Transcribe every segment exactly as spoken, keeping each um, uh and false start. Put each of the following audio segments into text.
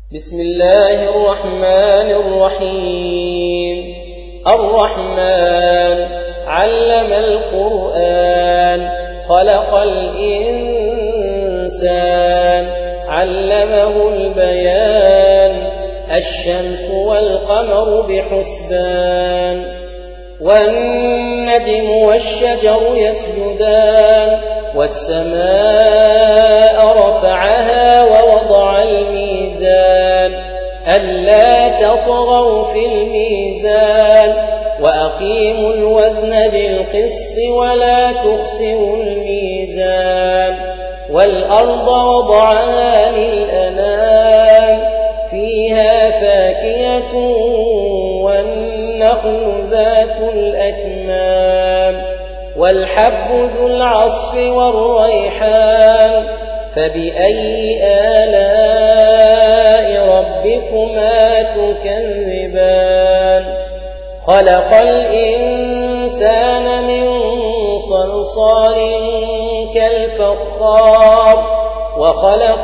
بسم الله الرحمن الرحيم. الرحمن علم القرآن خلق الإنسان علمه البيان الشمس والقمر بحسبان والنجم والشجر يسجدان والسماء رفعها ووضع الميزان ألا تطغوا في الميزان وأقيموا الوزن بالقسط ولا تخسروا الميزان والأرض وضعها للأنام فيها فاكهة والنخل ذات الأكمام والحب ذو العصف والريحان فبأي آلاء ربكما تكذبان خلق الإنسان من صلصال كالفخار وخلق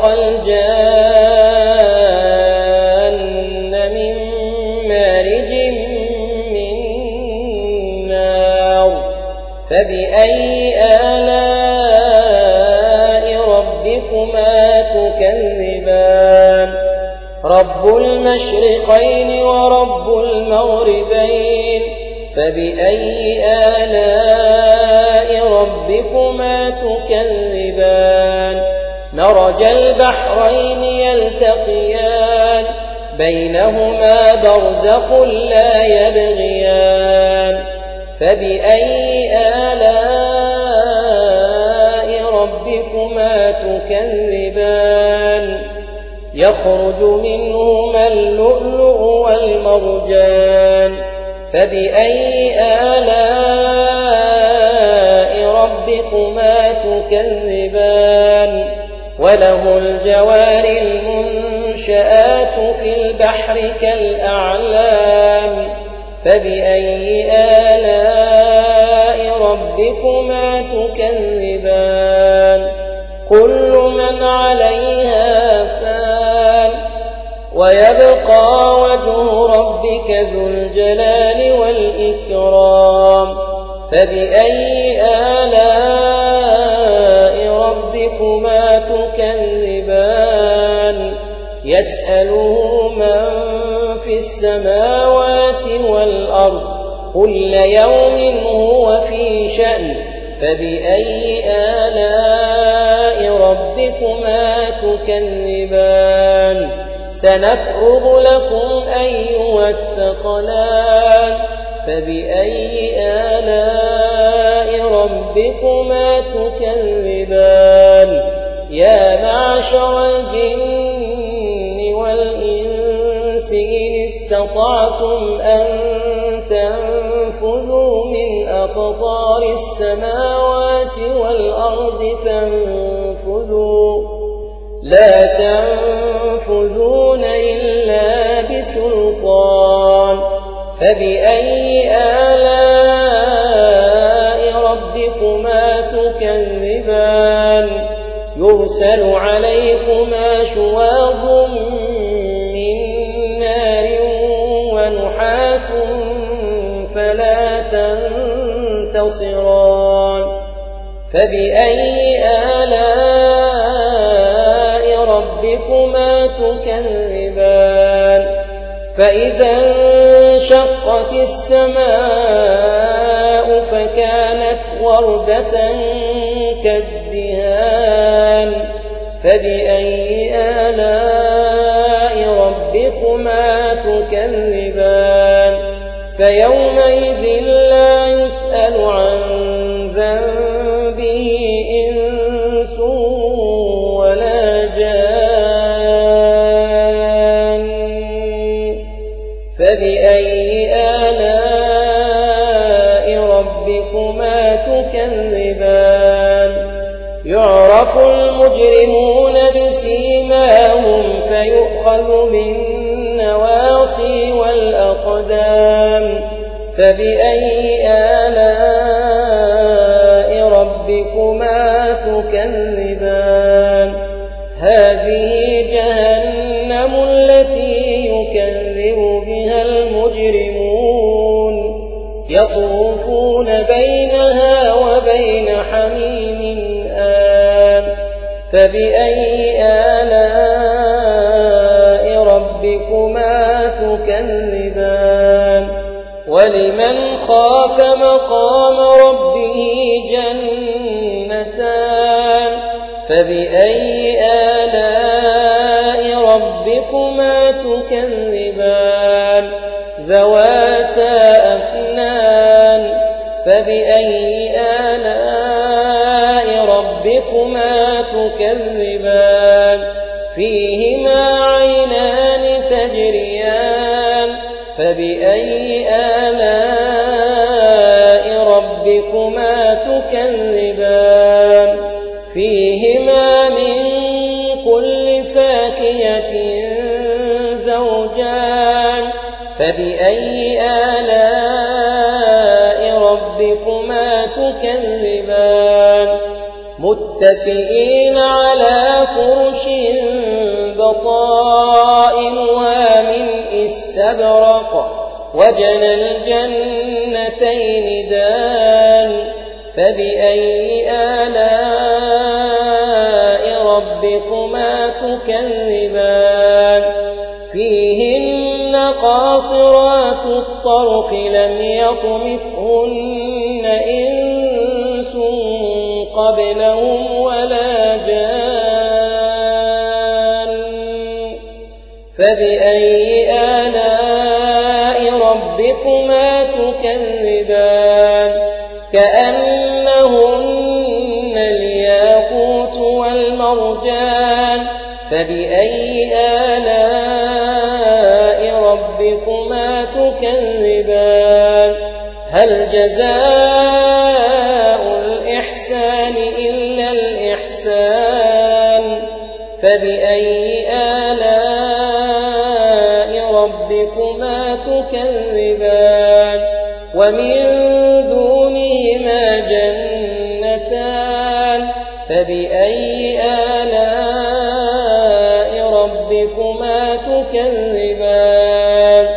الجان من مارج من نار فبأي آلاء ربكما تكذبان رب المشرقين ورب المغربين فبأي آلاء ربكما تكذبان مرج البحرين يلتقيان بينهما برزخ لا يبغيان فبأي آلاء ربكما تكذبان يخرج منهما اللؤلؤ والمرجان فبأي آلاء ربكما تكذبان وله الجوار المنشآت في البحر كالأعلام فبأي آلاء ربكما تكذبان كل من عليها فان ويبقى وجه ربك ذو الجلال والإكرام فبأي آلاء ربكما تكذبان يسأله من في السماوات والأرض كل يوم هو في شأن فبأي آلاء ربكما تكذبان سنفرغ لكم أيها الثقلان فبأي آلاء ربكما تكذبان يا معشر الجن والإنس إن استطعتم أن تنفذوا من أقطار السماوات والأرض فانفذوا لا تنفذون إلا بسلطان فبأي آلاء ربكما تكذبان يرسل عليكما شواظ من نار ونحاس فلا تنتصران فبأي آلاء ربكما تكذبان فإذا انشقت السماء فكانت وردة كالدهان فبأي آلاء ربكما تكذبان فيومئذ لا يسأل عن ذنبه إنس ولا جان فبأي آلاء ربكما تكذبان يعرف المجرمون بسيماهم فيؤخذ بالنواصي والأقدام فبأي آلاء ربكما تكذبان هذه جهنم التي التي يكذب بها المجرمون يطوفون بينها وبين حميم آن فبأي آلاء ربكما تكذبان ولمن خاف مقام ربه جنتان فبأي آلاء ربكما تكذبان ذواتا أفنان فبأي آلاء ربكما تكذبان فيهما عينان تجريان فبأي آلاء ربكما تكذبان فيهما من كل فاكهة زوجان فبأي آلاء ربكما تكذبان متكئين على فرش بطائنها من استبرق وجنى الجنتين دان فبأي آلاء ربكما تكذبان فيهن قاصرات الطرف لم يطمثهن إنس قبلهم ولا جان فبأي آلاء ربكما تكذبان كأنهن الياقوت والمرجان فبأي آلاء ربكما تكذبان هل جزاء الإحسان إلا الإحسان فبأي آلاء ربكما تكذبان ومن دونهما جنتان فبأي آلاء ربكما تكذبان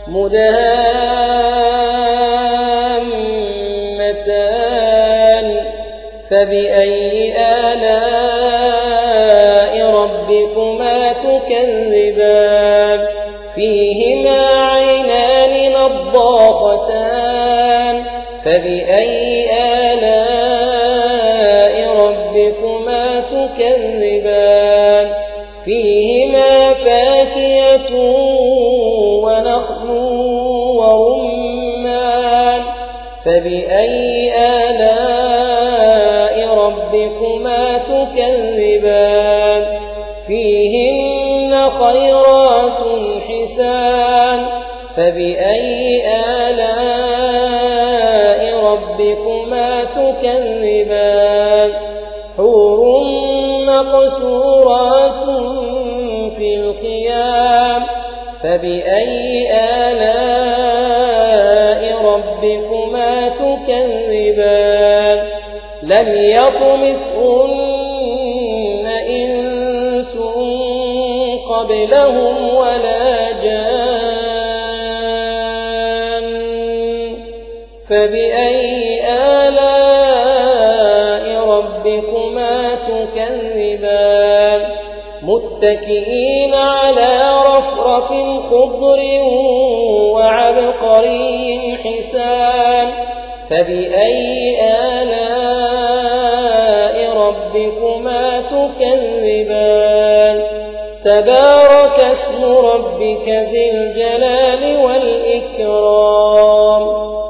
مدهامتان فبأي آلاء ربكما تكذبان فيهما عينان نضاختان فبأي آلاء ربكما تكذبان فيهما فاكهة ونخل ورمان فبأي آلاء ربكما تكذبان فيهن خيرات حسان فبأي آلاء ربكما تكذبان حور مقصورات في الخيام فبأي آلاء ربكما تكذبان لم يطمثهن إنس قبلهم ولا جان فبأي آلاء ربكما تكذبان متكئين على رفرف خضر وعبقري حسان فبأي آلاء ربكما تكذبان تبارك اسم ربك ذي الجلال والإكرام